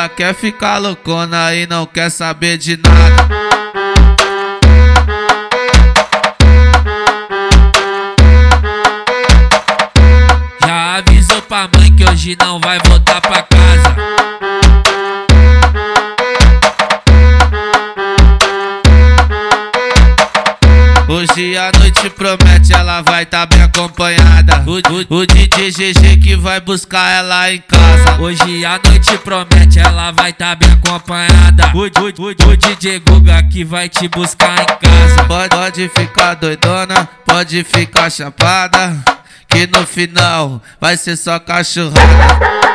ela quer ficar loucona e não quer saber de nada. Já avisou pra mãe que hoje não vai voltar pra casa. Hoje a noite promete, ela vai tá bem acompanhada. O DJ GG que vai buscar ela em casa. Hoje a noite promete, ela vai tá bem acompanhada. O DJ Guga que vai te buscar em casa. Pode ficar doidona, pode ficar chapada, que no final vai ser só cachorrada.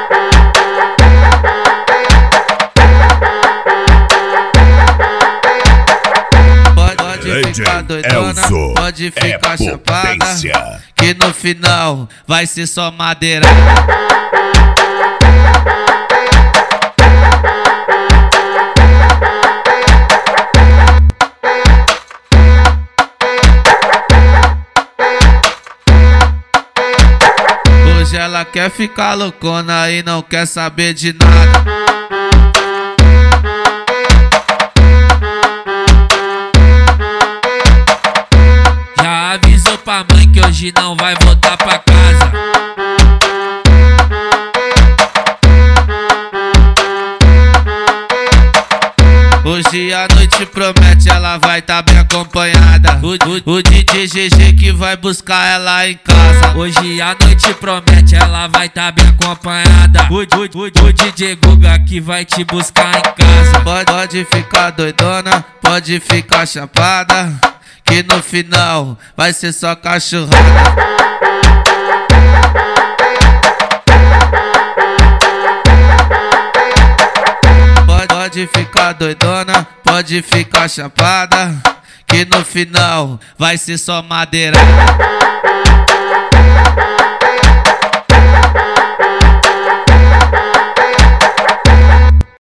Pode ficar doidona, pode ficar chapada, que no final vai ser só madeirada. Hoje ela quer ficar loucona e não quer saber de nada. Já avisou pra mãe que hoje não vai voltar pra casa. Hoje a noite promete, ela vai tá bem acompanhada. O DJ GG que vai buscar ela em casa. Hoje a noite promete, ela vai tá bem acompanhada. O DJ Guga que vai te buscar em casa. Pode ficar doidona, pode ficar chapada, que no final vai ser só cachorrada. Pode ficar doidona, pode ficar chapada, que no final vai ser só madeirada.